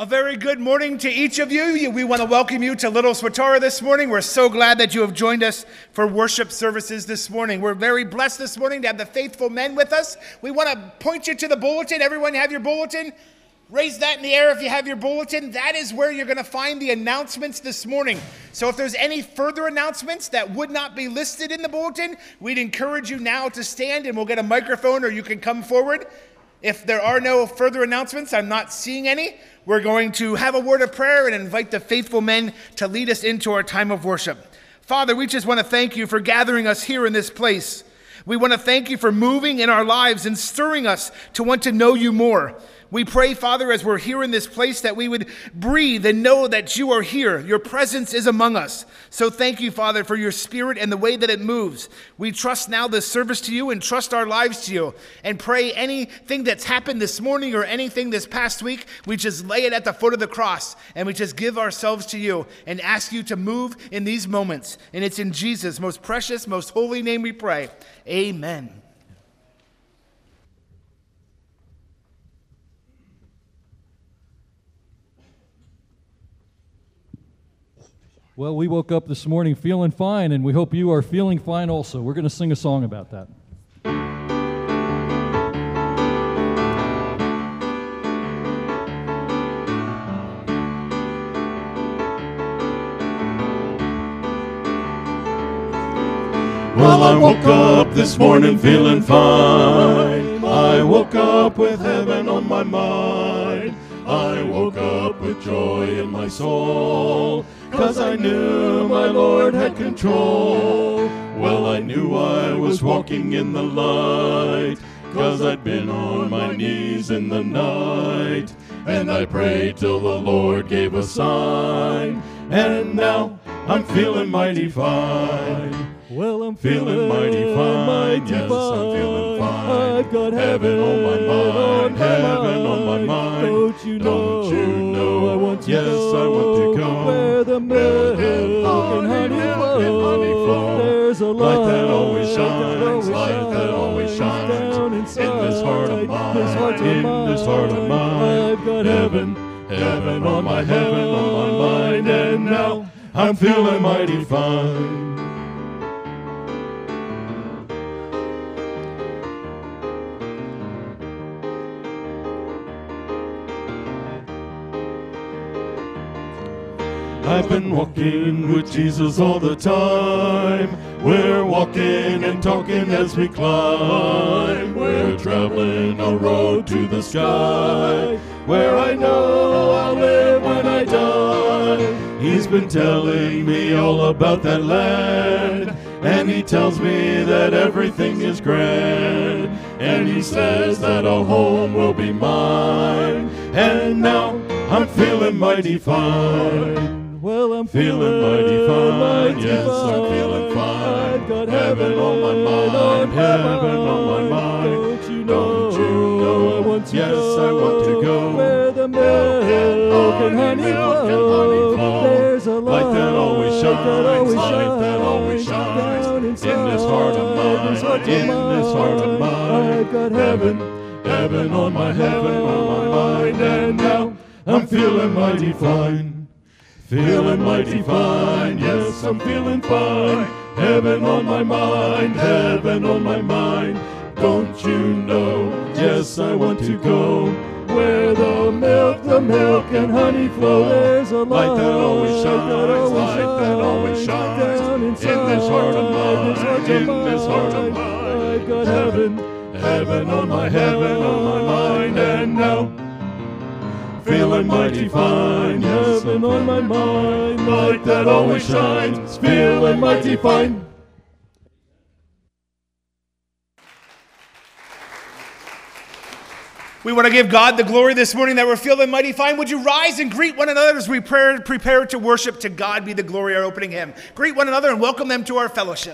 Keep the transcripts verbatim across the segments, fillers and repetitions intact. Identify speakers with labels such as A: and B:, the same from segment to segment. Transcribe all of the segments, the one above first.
A: A very good morning to each of you. We want to welcome you to Little Swatara this morning. We're so glad that you have joined us for worship services this morning. We're very blessed this morning to have the faithful men with us. We want to point you to the bulletin. Everyone have your bulletin? Raise that in the air if you have your bulletin. That is where you're going to find the announcements this morning. So if there's any further announcements that would not be listed in the bulletin, we'd encourage you now to stand and we'll get a microphone or you can come forward. If there are no further announcements, I'm not seeing any, we're going to have a word of prayer and invite the faithful men to lead us into our time of worship. Father, we just want to thank you for gathering us here in this place. We want to thank you for moving in our lives and stirring us to want to know you more. We pray, Father, as we're here in this place, that we would breathe and know that you are here. Your presence is among us. So thank you, Father, for your spirit and the way that it moves. We trust now this service to you and trust our lives to you. And pray anything that's happened this morning or anything this past week, we just lay it at the foot of the cross and we just give ourselves to you and ask you to move in these moments. And it's in Jesus' most precious, most holy name we pray. Amen.
B: Well, we woke up this morning feeling fine, and we hope you are feeling fine also. We're going to sing a song about that.
C: Well, I woke up this morning feeling fine. I woke up with heaven on my mind. I woke up with joy in my soul, 'cause I knew my Lord had control. Well, I knew I was walking in the light, 'cause I'd been on my knees in the night. And I prayed till the Lord gave a sign, and now I'm feeling mighty fine.
B: Well, I'm
C: Feeling
B: feeling
C: mighty fine,
B: mighty
C: yes,
B: fine.
C: I'm feeling fine.
B: I've got heaven on my mind,
C: heaven on my mind.
B: Don't you know?
C: Don't you know?
B: I want to
C: yes,
B: go
C: I want to go
B: where the milk and
C: honey,
B: honey
C: milk and honey
B: flow.
C: flow.
B: There's a light,
C: Light that always
B: that
C: shines,
B: always
C: light that always shines
B: down inside
C: in this heart of mine,
B: this heart of
C: in
B: mine.
C: this heart of mine.
B: I've got
C: Heaven, heaven on my heaven on my mind, and now I'm feeling mighty fine. I've been walking with Jesus all the time. We're walking and talking as we climb. We're traveling a road to the sky, where I know I'll live when I die. He's been telling me all about that land, and he tells me that everything is grand. And he says that a home will be mine. And now I'm feeling mighty fine.
B: Well, I'm
C: Feeling mighty fine, yes, I'm feeling fine.
B: I've got
C: Heaven on my mind, heaven on my mind.
B: Don't you know?
C: Don't you know?
B: I want to
C: yes,
B: go
C: I want to go
B: where the milk and honey
C: milk and
B: flow.
C: honey flow.
B: There's a light,
C: Light that always shines,
B: that always
C: light that always
B: shines
C: shines
B: down
C: in this heart of mine,
B: this heart of
C: in this heart of mine.
B: I've got
C: Heaven, heaven on my heaven on my mind, and now I'm feeling mighty fine. Feeling mighty fine, yes, I'm feeling fine. Heaven on my mind, heaven on my mind. Don't you know? Yes, I want to go where the milk, the milk and honey flow.
B: There's a
C: Light that always
B: light
C: shines,
B: that always
C: light that always
B: down
C: shines in this heart of
B: inside, this heart
C: mine,
B: of
C: in this heart of
B: mine.
C: mine.
B: I've got heaven,
C: Heaven on my heaven on my mind, and now feeling mighty fine, yes,
B: heaven on my mind.
C: light that always shines, feeling mighty fine.
A: We want to give God the glory this morning that we're feeling mighty fine. Would you rise and greet one another as we prepare, prepare to worship? To God be the glory, our opening hymn. Greet one another and welcome them to our fellowship.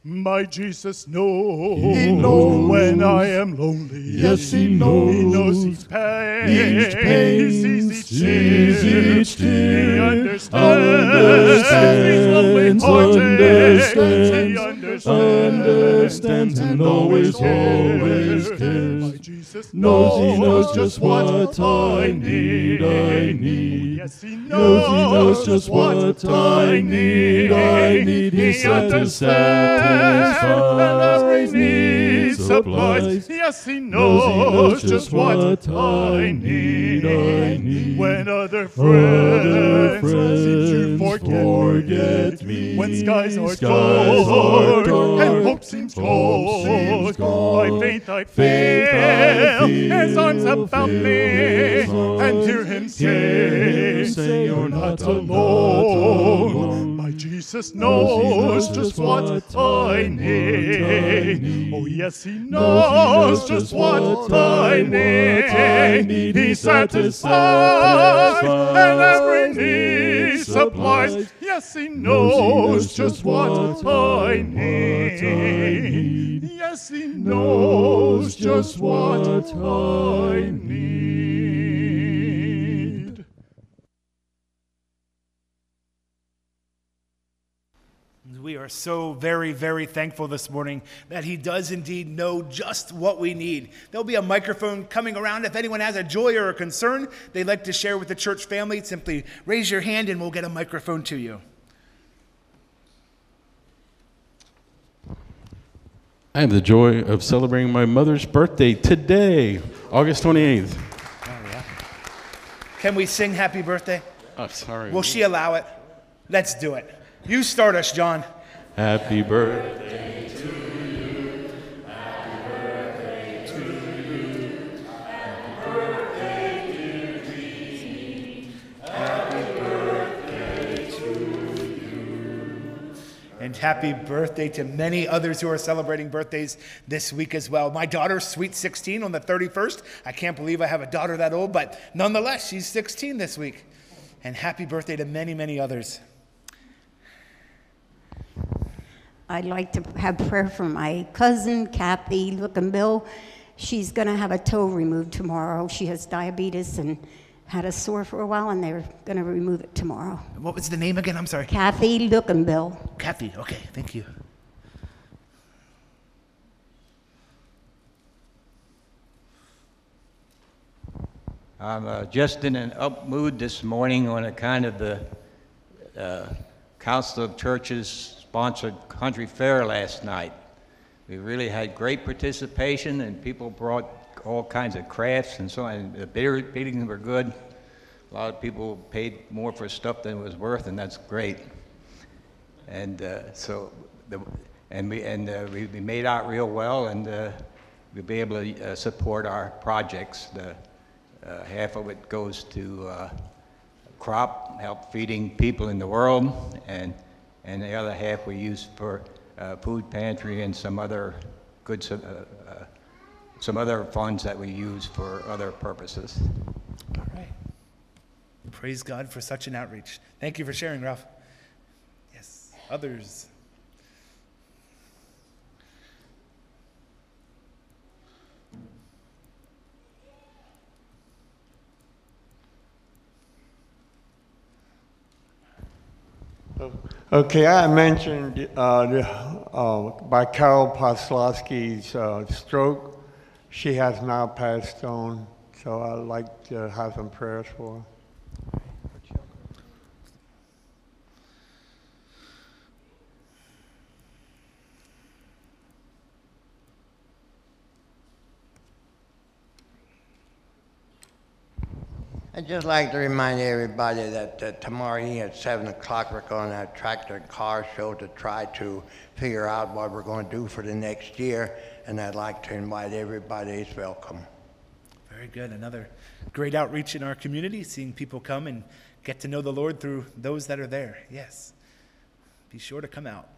C: My Jesus knows.
D: He knows
C: when I am lonely.
D: Yes, he knows.
C: He knows each pain.
D: Each pain.
C: He sees each
D: Sees
C: tear.
D: each tear.
C: He understands.
D: Understands.
C: These lonely heartaches.
D: Understands.
C: He understands.
D: Understands and always, always
C: cares.
D: cares.
C: My Jesus
D: Knows he
C: knows
D: knows just what I need, I need.
C: Yes, he knows,
D: Knows he knows just what I need, I need. He satisfies
C: and every need supplies.
D: supplies.
C: Yes, he
D: Knows he
C: knows
D: knows
C: just what I need.
D: I need.
C: When other
D: Other
C: friends seem to
D: friends
C: forget,
D: forget
C: me.
D: me.
C: When skies are
D: Skies are
C: dark,
D: dark,
C: and hope seems
D: hope
C: gone,
D: seems gone.
C: by faith I
D: Faith I
C: feel
D: feel,
C: his arms about
D: feel
C: me,
D: his
C: and
D: arms.
C: hear him
D: Hear
C: say,
D: him say,
C: you're not
D: not
C: alone.
D: alone.
C: My Jesus
D: Knows he
C: knows
D: knows
C: just
D: just
C: what
D: what
C: I
D: I
C: need.
D: need.
C: Oh yes, he
D: Knows he
C: knows
D: knows
C: just what
D: what
C: I
D: I
C: need.
D: need.
C: He
D: He
C: satisfies
D: satisfies
C: and every
D: and
C: need
D: supplies.
C: supplies. Yes, he
D: Knows he
C: knows
D: knows
C: just what I need. Yes, he knows just what I need.
A: We are so very, very thankful this morning that he does indeed know just what we need. There'll be a microphone coming around. If anyone has a joy or a concern they'd like to share with the church family, simply raise your hand and we'll get a microphone to you.
C: I have the joy of celebrating my mother's birthday today, August twenty-eighth.
A: Oh, yeah. Can we sing happy birthday?
C: Oh, sorry.
A: Will she allow it? Let's do it. You start us, John.
C: Happy birthday.
A: And happy birthday to many others who are celebrating birthdays this week as well. My daughter's sweet sixteen on the thirty-first. I can't believe I have a daughter that old, but nonetheless, she's sixteen this week. And happy birthday to many, many others.
E: I'd like to have prayer for my cousin, Kathy Lookenbill. She's going to have a toe removed tomorrow. She has diabetes and had a sore for a while, and they're going to remove it tomorrow.
A: What was the name again? I'm sorry.
E: Kathy Lookenbill.
A: Kathy. Okay, thank you.
F: I'm uh, just in an up mood this morning on account of the uh, Council of Churches sponsored country fair last night. We really had great participation, and people brought all kinds of crafts and so on. And the beer meetings were good. A lot of people paid more for stuff than it was worth, and that's great. And uh, so, the, and we and uh, we, we made out real well, and uh, we'll be able to uh, support our projects. The, uh, half of it goes to uh, crop, help feeding people in the world, and and the other half we use for uh, food pantry and some other good, uh, uh, some other funds that we use for other purposes.
A: All right. Praise God for such an outreach. Thank you for sharing, Ralph. Yes, others.
D: Okay, I mentioned uh, the, uh, by Carol Poslowski's uh, stroke. She has now passed on, so I'd like to have some prayers for her.
G: I'd just like to remind everybody that uh, tomorrow evening at seven o'clock we're going to have tractor and car show to try to figure out what we're going to do for the next year, and I'd like to invite everybody. It's welcome.
A: Very good. Another great outreach in our community, seeing people come and get to know the Lord through those that are there. Yes. Be sure to come out.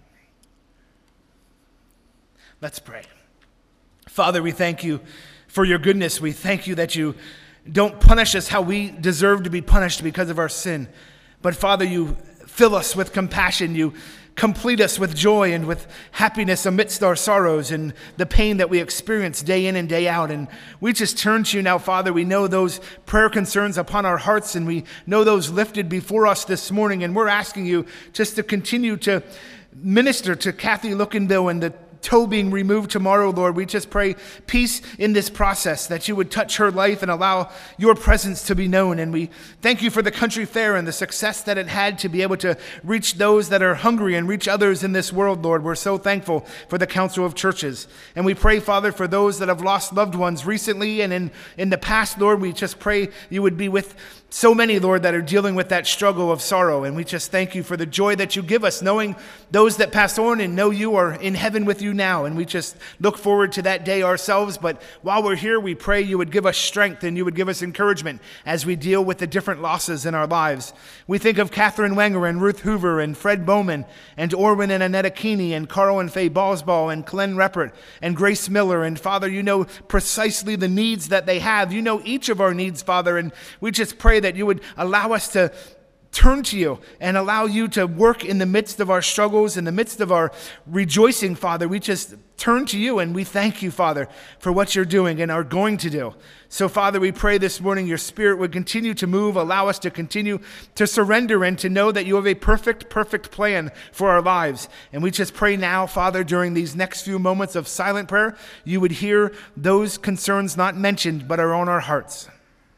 A: Let's pray. Father, we thank you for your goodness. We thank you that you don't punish us how we deserve to be punished because of our sin. But Father, you fill us with compassion. You complete us with joy and with happiness amidst our sorrows and the pain that we experience day in and day out. And we just turn to you now, Father. We know those prayer concerns upon our hearts, and we know those lifted before us this morning. And we're asking you just to continue to minister to Kathy Lookinville and the toe being removed tomorrow, Lord. We just pray peace in this process, that you would touch her life and allow your presence to be known. And we thank you for the country fair and the success that it had to be able to reach those that are hungry and reach others in this world, Lord. We're so thankful for the Council of Churches. And we pray, Father, for those that have lost loved ones recently and in, in the past, Lord. We just pray you would be with so many, Lord, that are dealing with that struggle of sorrow. And we just thank you for the joy that you give us, knowing those that pass on and know you are in heaven with you now. And we just look forward to that day ourselves. But while we're here, we pray you would give us strength and you would give us encouragement as we deal with the different losses in our lives. We think of Catherine Wenger and Ruth Hoover and Fred Bowman and Orwin and Annetta Keeney and Carl and Faye Ballsball and Glenn Reppert and Grace Miller. And Father, you know precisely the needs that they have. You know each of our needs, Father. And we just pray that you would allow us to turn to you and allow you to work in the midst of our struggles, in the midst of our rejoicing, Father. We just turn to you and we thank you, Father, for what you're doing and are going to do. So, Father, we pray this morning your Spirit would continue to move, allow us to continue to surrender and to know that you have a perfect, perfect plan for our lives. And we just pray now, Father, during these next few moments of silent prayer, you would hear those concerns not mentioned but are on our hearts.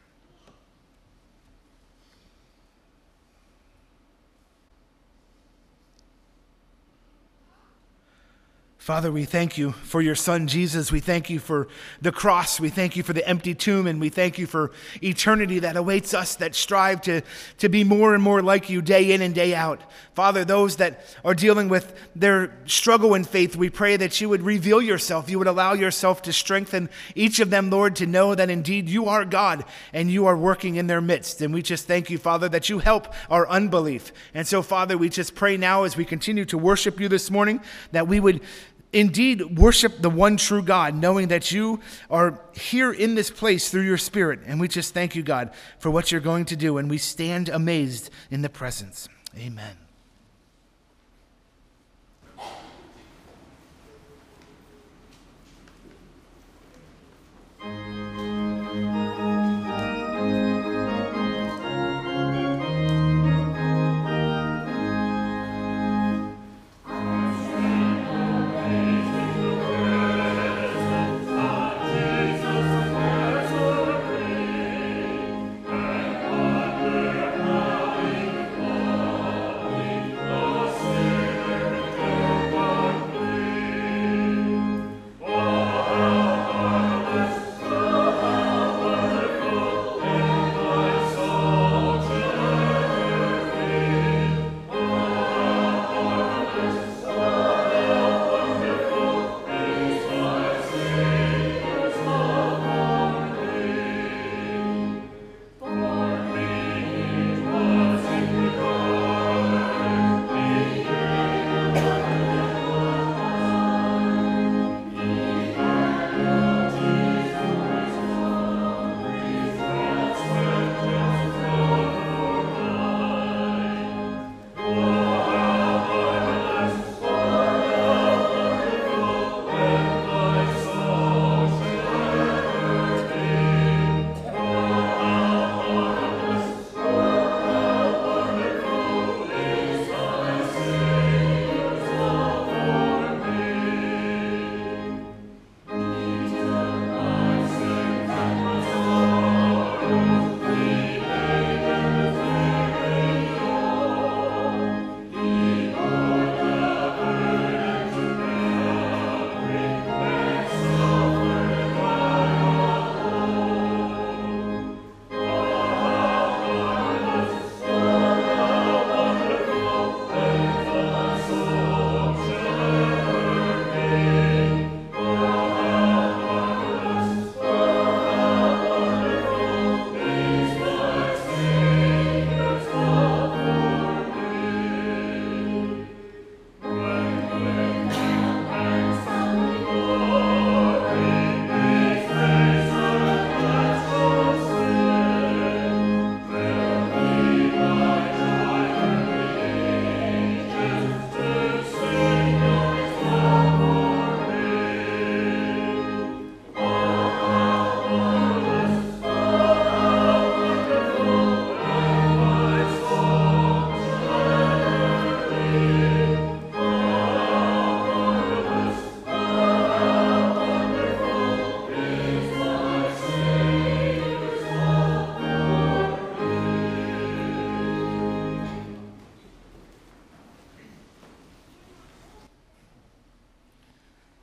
A: Father, we thank you for your Son, Jesus. We thank you for the cross. We thank you for the empty tomb, and we thank you for eternity that awaits us that strive to, to be more and more like you day in and day out. Father, those that are dealing with their struggle in faith, we pray that you would reveal yourself. You would allow yourself to strengthen each of them, Lord, to know that indeed you are God and you are working in their midst. And we just thank you, Father, that you help our unbelief. And so, Father, we just pray now as we continue to worship you this morning that we would indeed worship the one true God, knowing that you are here in this place through your Spirit. And we just thank you, God, for what you're going to do. And we stand amazed in the presence. Amen.
C: Amen.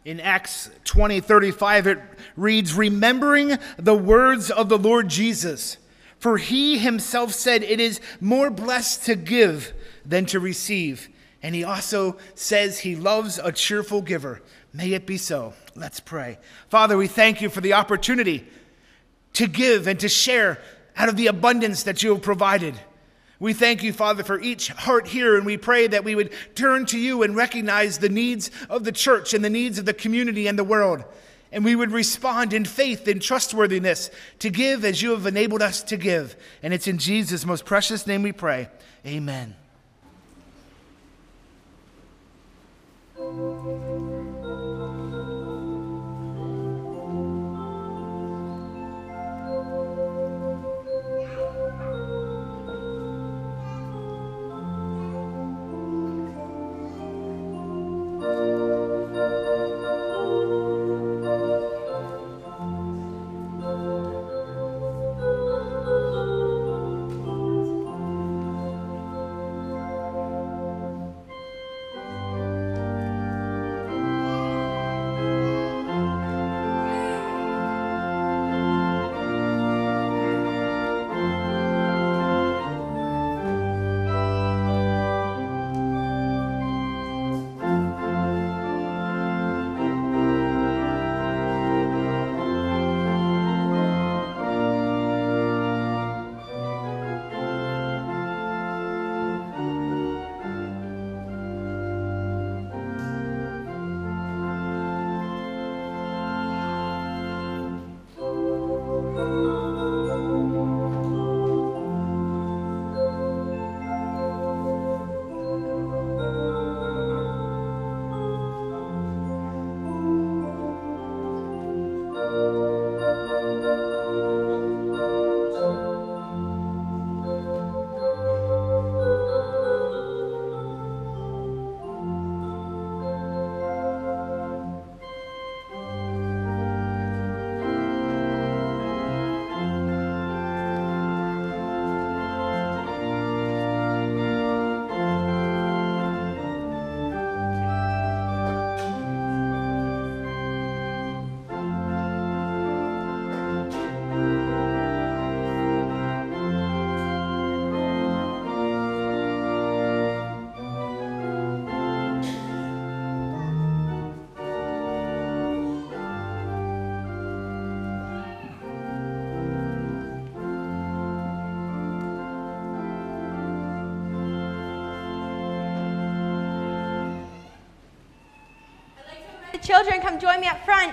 A: In Acts twenty thirty-five, it reads, remembering the words of the Lord Jesus, for he himself said, it is more blessed to give than to receive. And he also says he loves a cheerful giver. May it be so. Let's pray. Father, we thank you for the opportunity to give and to share out of the abundance that you have provided. We thank you, Father, for each heart here, and we pray that we would turn to you and recognize the needs of the church and the needs of the community and the world. And we would respond in faith and trustworthiness to give as you have enabled us to give. And it's in Jesus' most precious name we pray. Amen.
H: Children, come join me up front.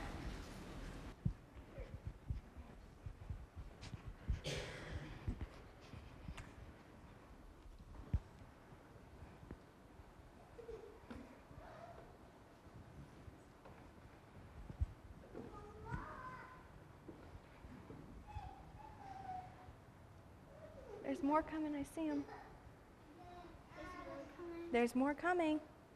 H: There's more coming, I see them. There's more coming.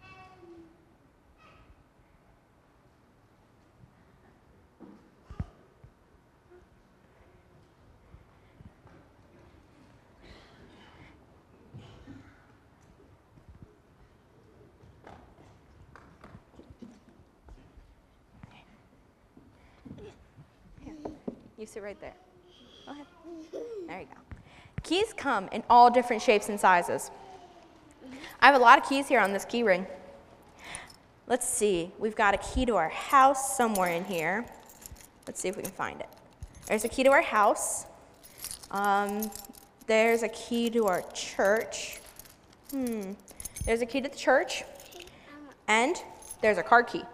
H: You sit right there. Go ahead. There you go. Keys come in all different shapes and sizes. I have a lot of keys here on this key ring. Let's see. We've got a key to our house somewhere in here. Let's see if we can find it. There's a key to our house. Um, there's a key to our church. Hmm. There's a key to the church. And there's a car key.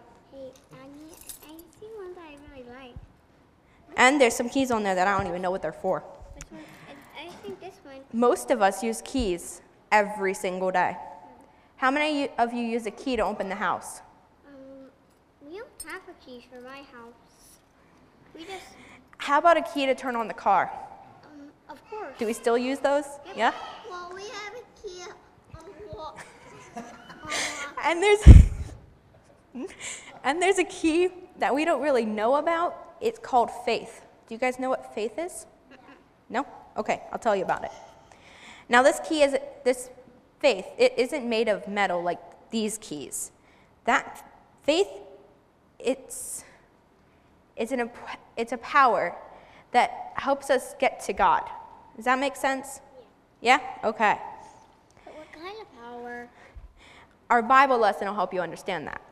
H: And there's some keys on there that I don't even know what they're for.
I: Which one? I, I think this one.
H: Most of us use keys every single day. How many of you use a key to open the house?
I: Um, we don't have a key for my house. We just...
H: How about a key to turn on the car?
I: Um, of course.
H: Do we still use those?
I: Yep.
H: Yeah?
I: Well, we have a key on the wall.
H: And there's... and there's a key that we don't really know about. It's called faith. Do you guys know what faith is? No? Okay, I'll tell you about it. Now this key is, this faith, it isn't made of metal like these keys. That faith it's, it's, an, it's a power that helps us get to God. Does that make sense? Yeah? Yeah? Okay.
I: But what kind of power?
H: Our Bible lesson will help you understand that.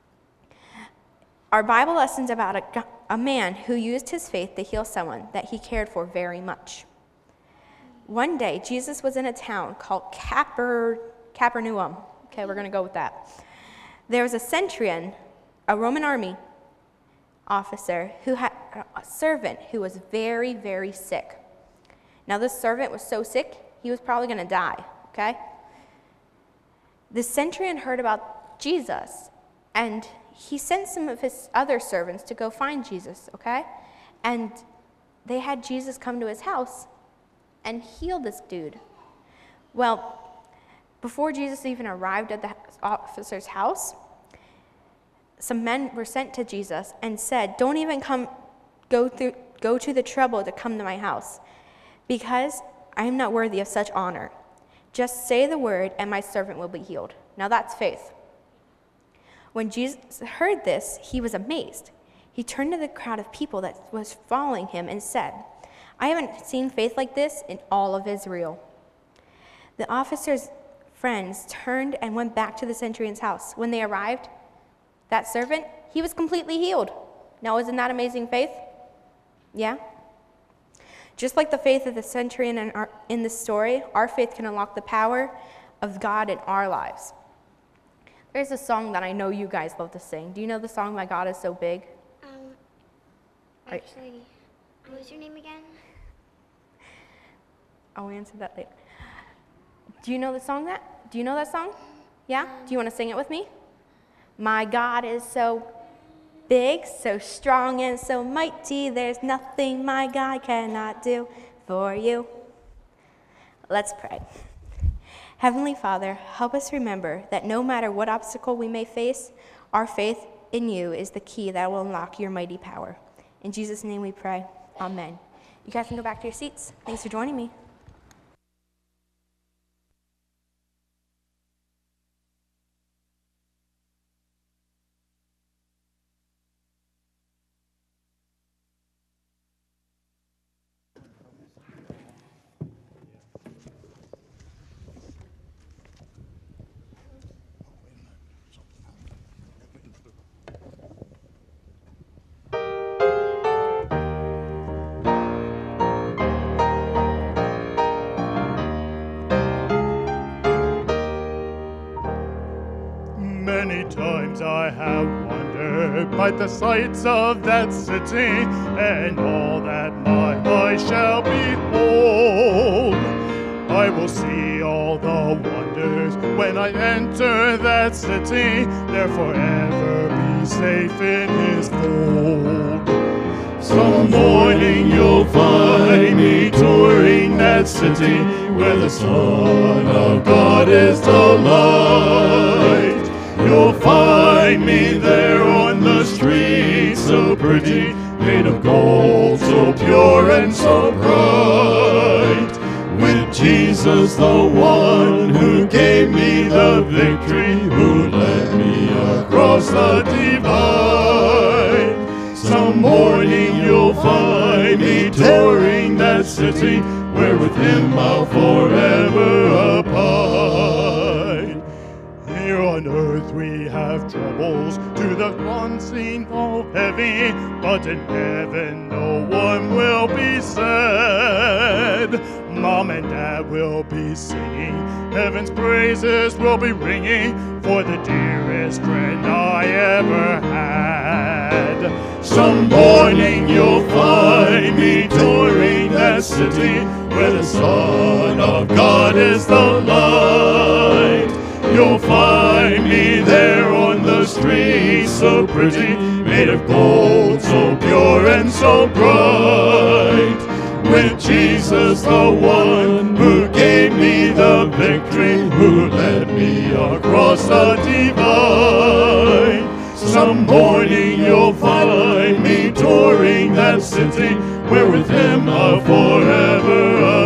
H: Our Bible lesson's about a, a man who used his faith to heal someone that he cared for very much. One day, Jesus was in a town called Caper, Capernaum. Okay, we're going to go with that. There was a centurion, a Roman army officer, who had a servant who was very, very sick. Now, this servant was so sick, he was probably going to die, okay? The centurion heard about Jesus, and he sent some of his other servants to go find Jesus, okay? And they had Jesus come to his house and heal this dude. Well, before Jesus even arrived at the officer's house, some men were sent to Jesus and said, don't even come, go through, go to the trouble to come to my house, because I am not worthy of such honor. Just say the word and my servant will be healed. Now that's faith. When Jesus heard this, he was amazed. He turned to the crowd of people that was following him and said, I haven't seen faith like this in all of Israel. The officer's friends turned and went back to the centurion's house. When they arrived, that servant, he was completely healed. Now, isn't that amazing faith? Yeah? Just like the faith of the centurion in, our, in this story, our faith can unlock the power of God in our lives. There's a song that I know you guys love to sing. Do you know the song, My God Is So Big?
I: Um, actually, what was your name again?
H: I'll answer that later. Do you know the song that? Do you know that song? Yeah? Do you want to sing it with me? My God is so big, so strong, and so mighty. There's nothing my God cannot do for you. Let's pray. Heavenly Father, help us remember that no matter what obstacle we may face, our faith in you is the key that will unlock your mighty power. In Jesus' name we pray. Amen. You guys can go back to your seats. Thanks for joining me.
C: Many times I have wondered by the sights of that city and all that my eyes shall behold. I will see all the wonders when I enter that city, there forever be safe in his fold. Some morning you'll find me touring that city where the Son of God is the light. You'll find me there on the street, so pretty, made of gold, so pure and so bright. With Jesus, the one who gave me the victory, who led me across the divide. Some morning you'll find me touring that city, where with him I'll forever abide. Here on earth we have troubles, to the unseen fall heavy, but in heaven no one will be sad. Mom and Dad will be singing, heaven's praises will be ringing, for the dearest friend I ever had. Some morning you'll find me touring that city, where the Son of God is the light. You'll find me there on the street, so pretty, made of gold, so pure and so bright. With Jesus, the one who gave me the victory, who led me across the divide. Some morning you'll find me touring that city, where with him I'll forever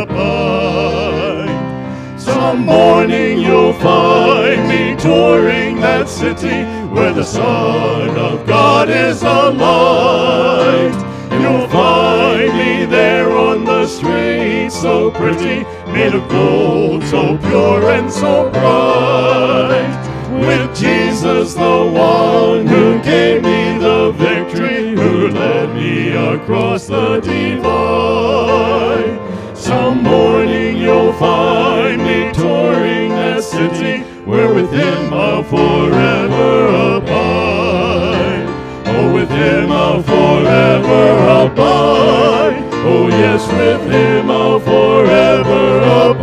C: abide. Some morning you'll find me touring that city, city where the Son of God is a light. You'll find me there on the street, so pretty, made of gold, so pure and so bright. With Jesus, the one who gave me the victory, who led me across the divide. Some morning you'll find me touring that city, where with him I'll forever abide. Oh, with him I'll forever abide. Oh, yes, with him I'll forever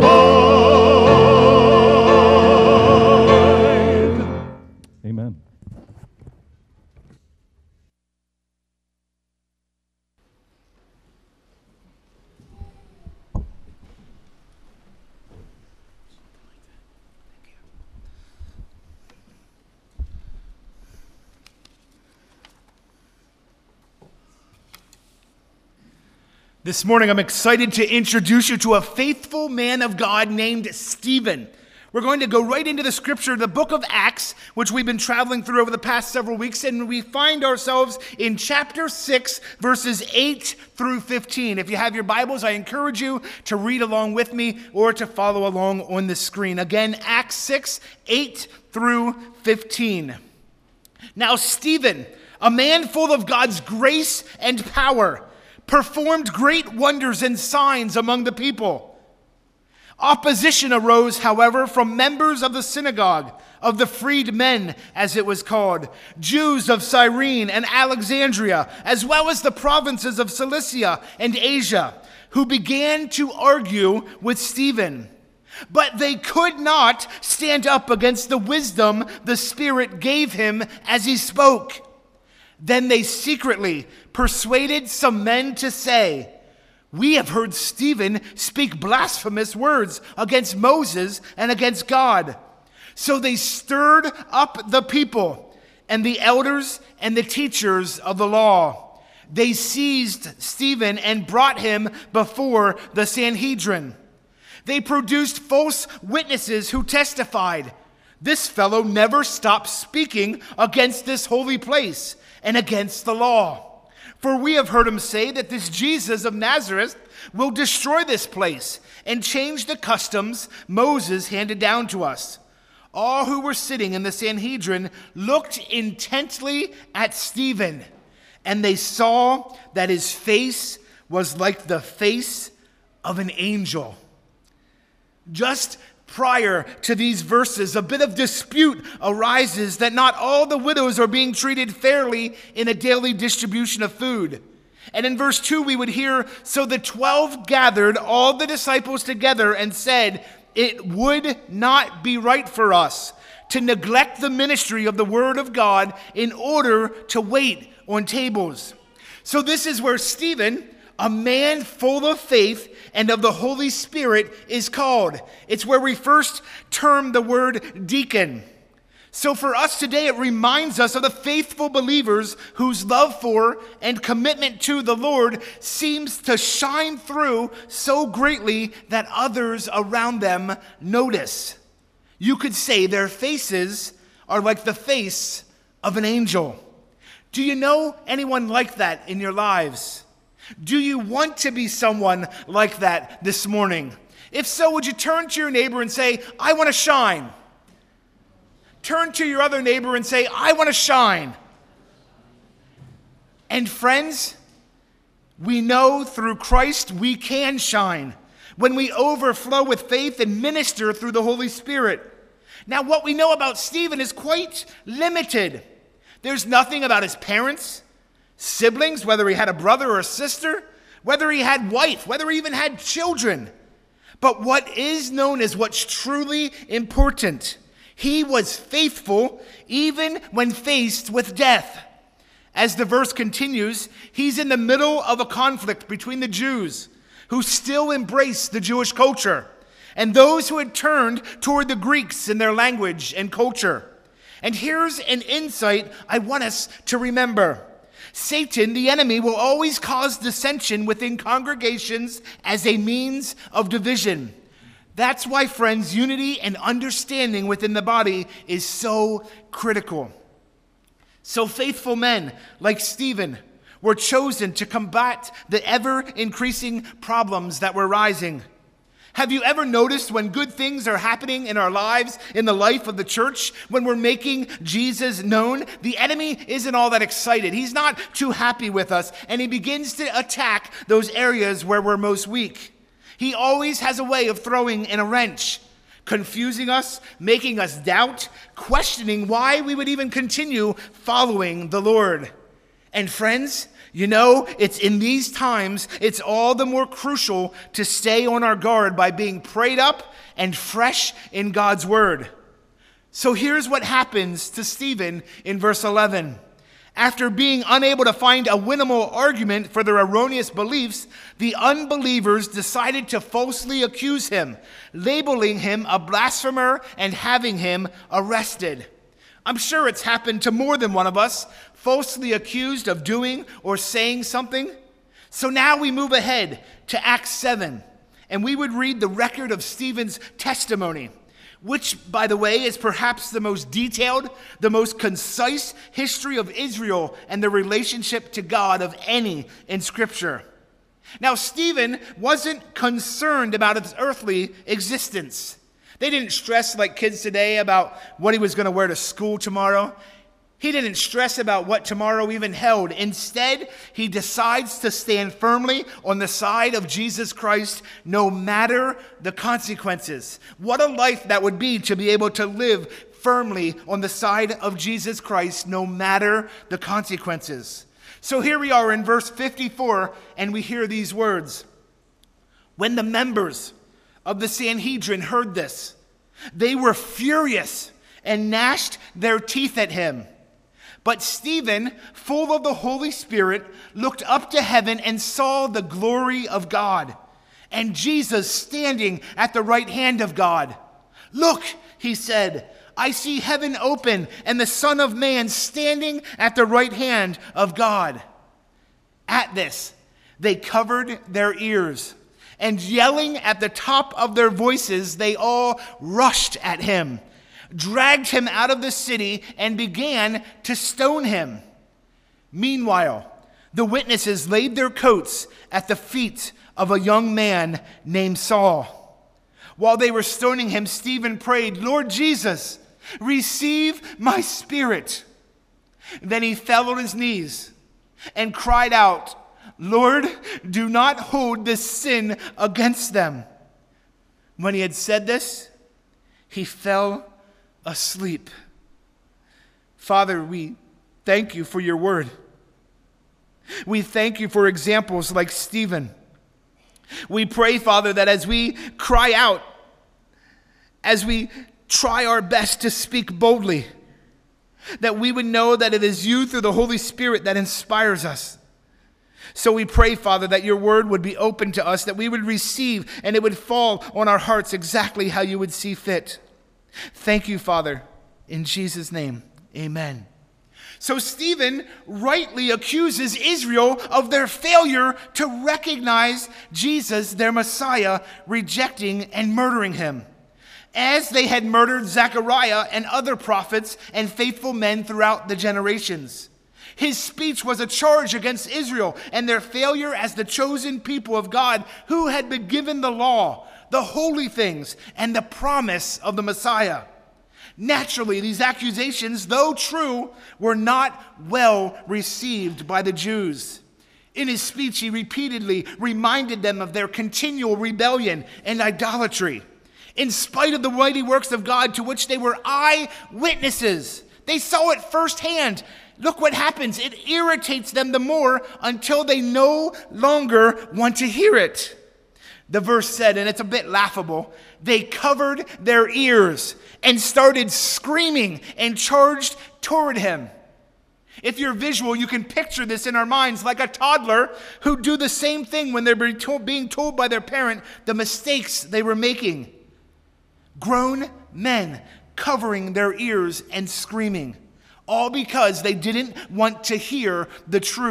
C: abide.
B: Amen.
A: This morning, I'm excited to introduce you to a faithful man of God named Stephen. We're going to go right into the scripture, the book of Acts, which we've been traveling through over the past several weeks, and we find ourselves in chapter six, verses eight through fifteen. If you have your Bibles, I encourage you to read along with me or to follow along on the screen. Again, Acts six, eight through fifteen. Now, Stephen, a man full of God's grace and power, performed great wonders and signs among the people. Opposition arose, however, from members of the synagogue of the freedmen, as it was called, Jews of Cyrene and Alexandria, as well as the provinces of Cilicia and Asia, who began to argue with Stephen. But they could not stand up against the wisdom the Spirit gave him as he spoke. Then they secretly persuaded some men to say, "We have heard Stephen speak blasphemous words against Moses and against God." So they stirred up the people and the elders and the teachers of the law. They seized Stephen and brought him before the Sanhedrin. They produced false witnesses who testified, "This fellow never stopped speaking against this holy place and against the law. For we have heard him say that this Jesus of Nazareth will destroy this place and change the customs Moses handed down to us." All who were sitting in the Sanhedrin looked intently at Stephen, and they saw that his face was like the face of an angel. Just prior to these verses, a bit of dispute arises that not all the widows are being treated fairly in a daily distribution of food. And in verse two, we would hear, "So the twelve gathered all the disciples together and said, 'It would not be right for us to neglect the ministry of the word of God in order to wait on tables.'" So this is where Stephen, a man full of faith and of the Holy Spirit, is called. It's where we first term the word deacon. So for us today, it reminds us of the faithful believers whose love for and commitment to the Lord seems to shine through so greatly that others around them notice. You could say their faces are like the face of an angel. Do you know anyone like that in your lives? Do you want to be someone like that this morning? If so, would you turn to your neighbor and say, "I want to shine"? Turn to your other neighbor and say, "I want to shine." And friends, we know through Christ we can shine when we overflow with faith and minister through the Holy Spirit. Now, what we know about Stephen is quite limited. There's nothing about his parents, siblings, whether he had a brother or a sister, whether he had wife, whether he even had children. But what is known is what's truly important. He was faithful even when faced with death. As the verse continues, he's in the middle of a conflict between the Jews, who still embrace the Jewish culture, and those who had turned toward the Greeks in their language and culture. And here's an insight I want us to remember. Satan, the enemy, will always cause dissension within congregations as a means of division. That's why, friends, unity and understanding within the body is so critical. So faithful men like Stephen were chosen to combat the ever-increasing problems that were rising. Have you ever noticed when good things are happening in our lives, in the life of the church, when we're making Jesus known, the enemy isn't all that excited. He's not too happy with us, and he begins to attack those areas where we're most weak. He always has a way of throwing in a wrench, confusing us, making us doubt, questioning why we would even continue following the Lord. And friends, you know, it's in these times, it's all the more crucial to stay on our guard by being prayed up and fresh in God's word. So here's what happens to Stephen in verse eleven. After being unable to find a winnable argument for their erroneous beliefs, the unbelievers decided to falsely accuse him, labeling him a blasphemer and having him arrested. I'm sure it's happened to more than one of us, falsely accused of doing or saying something. So now we move ahead to Acts seven, and we would read the record of Stephen's testimony, which, by the way, is perhaps the most detailed, the most concise history of Israel and the relationship to God of any in Scripture. Now, Stephen wasn't concerned about his earthly existence. They didn't stress like kids today about what he was going to wear to school tomorrow. He didn't stress about what tomorrow even held. Instead, he decides to stand firmly on the side of Jesus Christ no matter the consequences. What a life that would be to be able to live firmly on the side of Jesus Christ no matter the consequences. So here we are in verse fifty-four, and we hear these words. When the members of the Sanhedrin heard this, they were furious and gnashed their teeth at him. But Stephen, full of the Holy Spirit, looked up to heaven and saw the glory of God, and Jesus standing at the right hand of God. Look, he said, I see heaven open and the Son of Man standing at the right hand of God. At this, they covered their ears, and yelling at the top of their voices, they all rushed at him, dragged him out of the city, and began to stone him. Meanwhile, the witnesses laid their coats at the feet of a young man named Saul. While they were stoning him, Stephen prayed, Lord Jesus, receive my spirit. Then he fell on his knees and cried out, Lord, do not hold this sin against them. When he had said this, he fell asleep. Father, we thank you for your word. We thank you for examples like Stephen. We pray, Father, that as we cry out, as we try our best to speak boldly, that we would know that it is you through the Holy Spirit that inspires us. So we pray, Father, that your word would be open to us, that we would receive and it would fall on our hearts exactly how you would see fit. Thank you, Father. In Jesus' name, amen. So Stephen rightly accuses Israel of their failure to recognize Jesus, their Messiah, rejecting and murdering him, as they had murdered Zechariah and other prophets and faithful men throughout the generations. His speech was a charge against Israel and their failure as the chosen people of God who had been given the law, the holy things, and the promise of the Messiah. Naturally, these accusations, though true, were not well received by the Jews. In his speech, he repeatedly reminded them of their continual rebellion and idolatry. In spite of the mighty works of God to which they were eyewitnesses, they saw it firsthand. Look what happens. It irritates them the more until they no longer want to hear it. The verse said, and it's a bit laughable, they covered their ears and started screaming and charged toward him. If you're visual, you can picture this in our minds like a toddler who do the same thing when they're being told by their parent the mistakes they were making. Grown men covering their ears and screaming, all because they didn't want to hear the truth.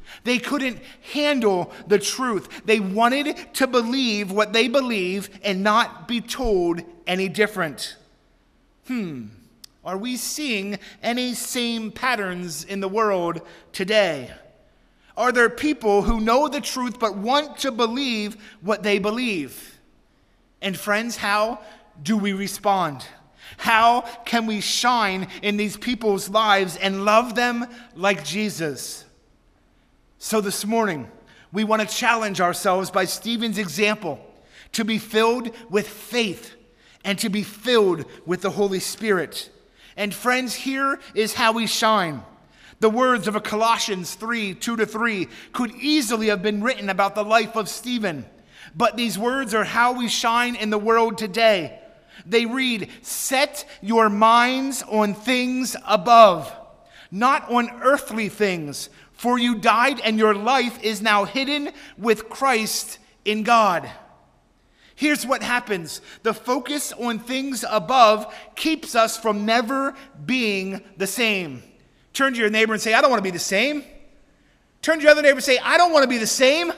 A: They couldn't handle the truth. They wanted to believe what they believe and not be told any different. Hmm, are we seeing any same patterns in the world today? Are there people who know the truth but want to believe what they believe? And friends, how do we respond? How can we shine in these people's lives and love them like Jesus? So this morning, we want to challenge ourselves by Stephen's example to be filled with faith and to be filled with the Holy Spirit. And friends, here is how we shine. The words of Colossians three, two to three could easily have been written about the life of Stephen. But these words are how we shine in the world today. They read, "Set your minds on things above, not on earthly things. For you died, and your life is now hidden with Christ in God." Here's what happens. The focus on things above keeps us from never being the same. Turn to your neighbor and say, "I don't want to be the same." Turn to your other neighbor and say, "I don't want to be the same."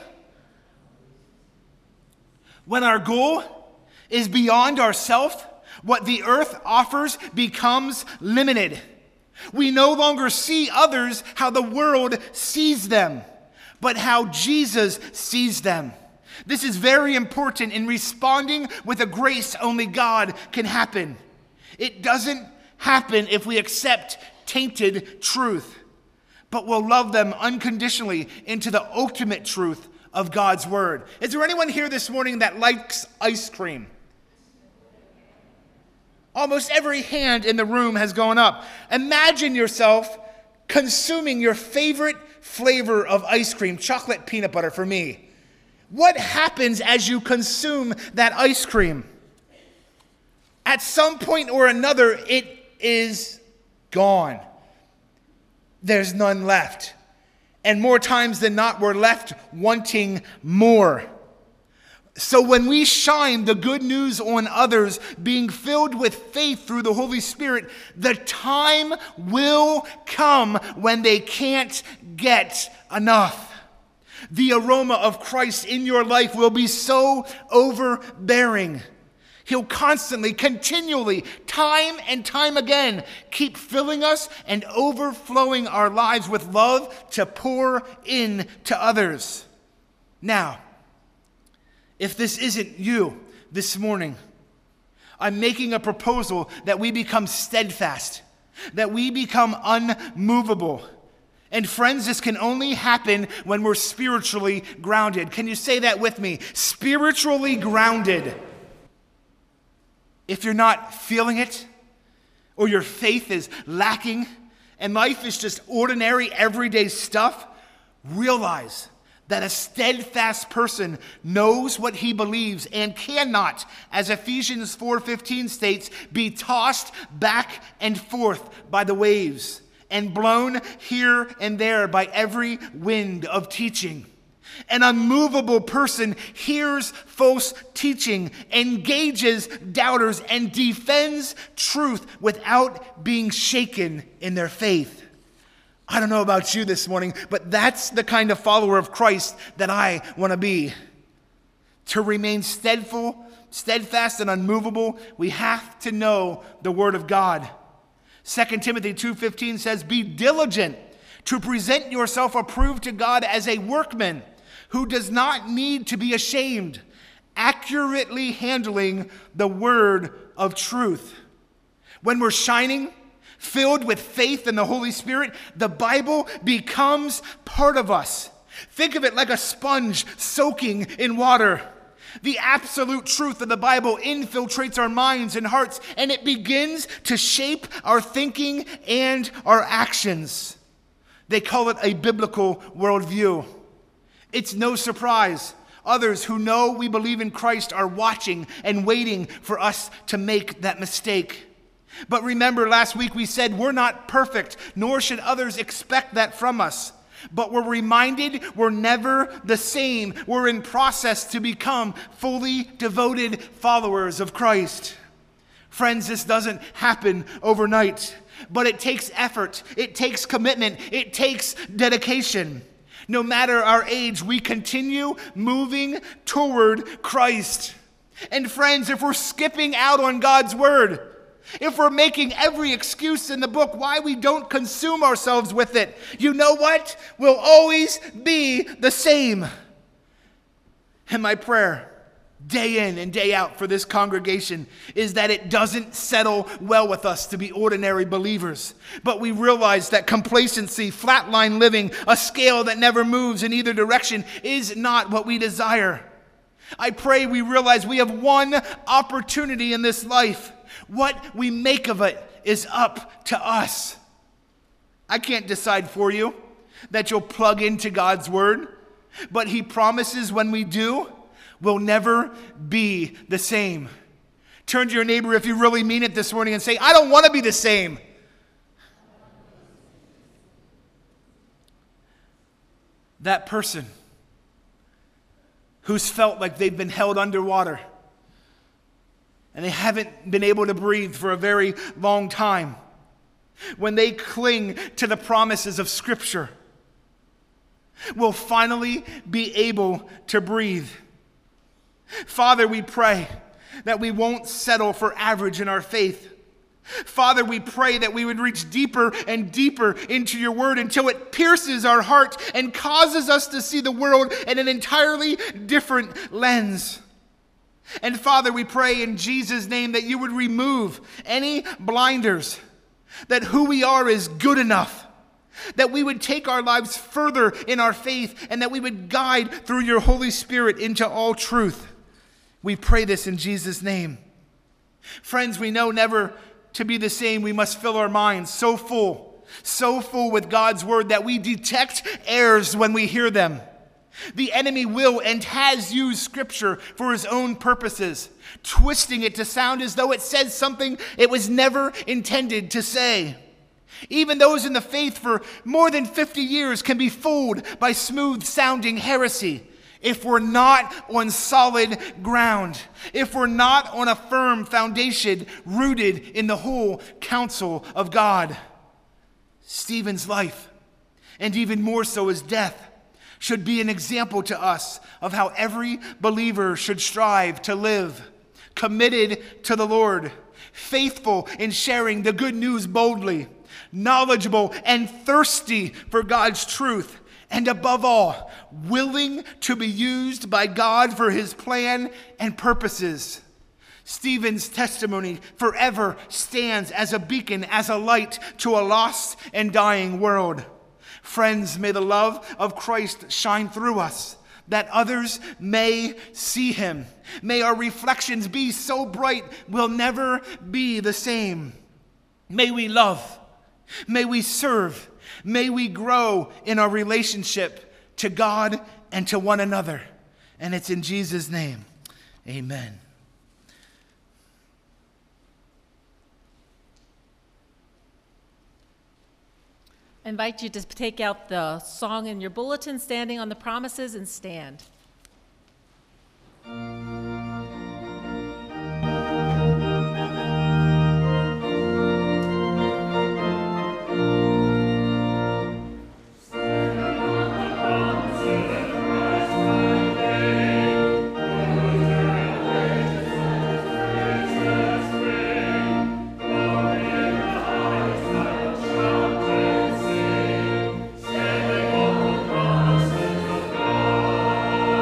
A: When our goal is beyond ourself, what the earth offers becomes limited. We no longer see others how the world sees them, but how Jesus sees them. This is very important in responding with a grace only God can happen. It doesn't happen if we accept tainted truth, but we'll love them unconditionally into the ultimate truth of God's word. Is there anyone here this morning that likes ice cream? Almost every hand in the room has gone up. Imagine yourself consuming your favorite flavor of ice cream, chocolate peanut butter for me. What happens as you consume that ice cream? At some point or another, it is gone. There's none left. And more times than not, we're left wanting more. So when we shine the good news on others, being filled with faith through the Holy Spirit, the time will come when they can't get enough. The aroma of Christ in your life will be so overbearing. He'll constantly, continually, time and time again, keep filling us and overflowing our lives with love to pour in to others. Now, if this isn't you this morning, I'm making a proposal that we become steadfast, that we become unmovable. And friends, this can only happen when we're spiritually grounded. Can you say that with me? Spiritually grounded. If you're not feeling it, or your faith is lacking, and life is just ordinary, everyday stuff, realize that a steadfast person knows what he believes and cannot, as Ephesians four fifteen states, be tossed back and forth by the waves and blown here and there by every wind of teaching. An unmovable person hears false teaching, engages doubters, and defends truth without being shaken in their faith. I don't know about you this morning, but that's the kind of follower of Christ that I want to be. To remain steadfast, steadfast and unmovable, we have to know the Word of God. Second Timothy two fifteen says, "Be diligent to present yourself approved to God as a workman who does not need to be ashamed, accurately handling the word of truth." When we're shining, filled with faith in the Holy Spirit, the Bible becomes part of us. Think of it like a sponge soaking in water. The absolute truth of the Bible infiltrates our minds and hearts, and it begins to shape our thinking and our actions. They call it a biblical worldview. It's no surprise. Others who know we believe in Christ are watching and waiting for us to make that mistake. But remember, last week we said we're not perfect, nor should others expect that from us. But we're reminded we're never the same. We're in process to become fully devoted followers of Christ. Friends, this doesn't happen overnight, but it takes effort, it takes commitment, it takes dedication. No matter our age, we continue moving toward Christ. And friends, if we're skipping out on God's word, if we're making every excuse in the book why we don't consume ourselves with it, you know what? We'll always be the same. And my prayer, day in and day out for this congregation, is that it doesn't settle well with us to be ordinary believers, but we realize that complacency, flatline living, a scale that never moves in either direction is not what we desire. I pray we realize we have one opportunity in this life. What we make of it is up to us. I can't decide for you that you'll plug into God's word, but he promises when we do, we'll never be the same. Turn to your neighbor if you really mean it this morning and say, I don't want to be the same. That person who's felt like they've been held underwater and they haven't been able to breathe for a very long time, when they cling to the promises of Scripture, will finally be able to breathe. Father, we pray that we won't settle for average in our faith. Father, we pray that we would reach deeper and deeper into your word until it pierces our heart and causes us to see the world in an entirely different lens. And Father, we pray in Jesus' name that you would remove any blinders, that who we are is good enough, that we would take our lives further in our faith, and that we would guide through your Holy Spirit into all truth. We pray this in Jesus' name. Friends, we know never to be the same. We must fill our minds so full, so full with God's word that we detect errors when we hear them. The enemy will and has used Scripture for his own purposes, twisting it to sound as though it says something it was never intended to say. Even those in the faith for more than fifty years can be fooled by smooth-sounding heresy if we're not on solid ground, if we're not on a firm foundation rooted in the whole counsel of God. Stephen's life, and even more so his death, should be an example to us of how every believer should strive to live, committed to the Lord, faithful in sharing the good news boldly, knowledgeable and thirsty for God's truth, and above all, willing to be used by God for his plan and purposes. Stephen's testimony forever stands as a beacon, as a light to a lost and dying world. Friends, may the love of Christ shine through us, that others may see him. May our reflections be so bright we'll never be the same. May we love. May we serve. May we grow in our relationship to God and to one another. And it's in Jesus' name. Amen.
J: I invite you to take out the song in your bulletin, Standing on the Promises, and stand.
C: Standing on the promises of God.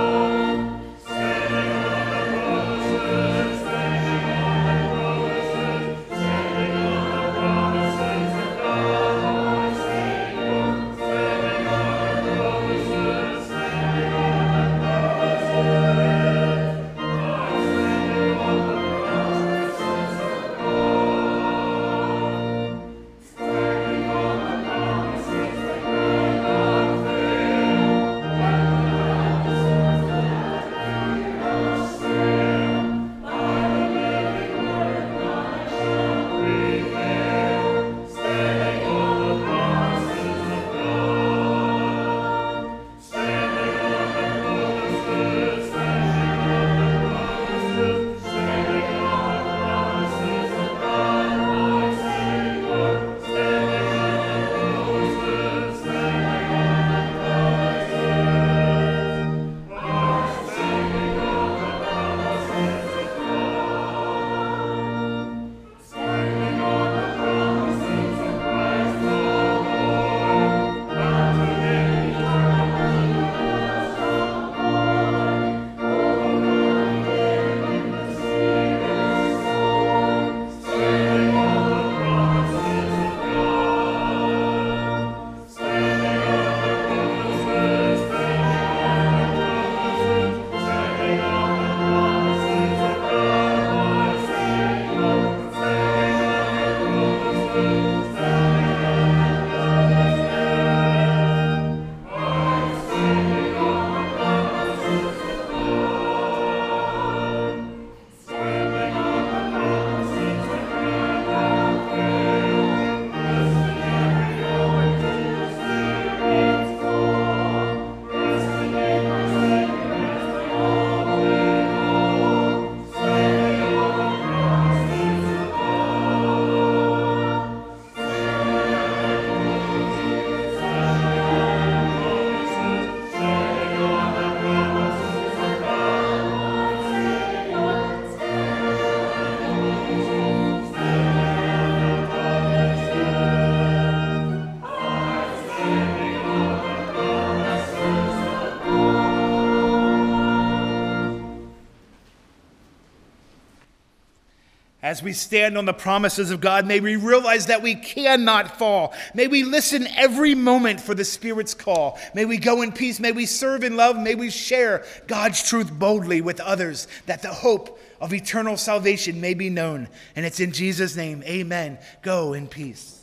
A: As we stand on the promises of God, may we realize that we cannot fall. May we listen every moment for the Spirit's call. May we go in peace. May we serve in love. May we share God's truth boldly with others, that the hope of eternal salvation may be known. And it's in Jesus' name, amen. Go in peace.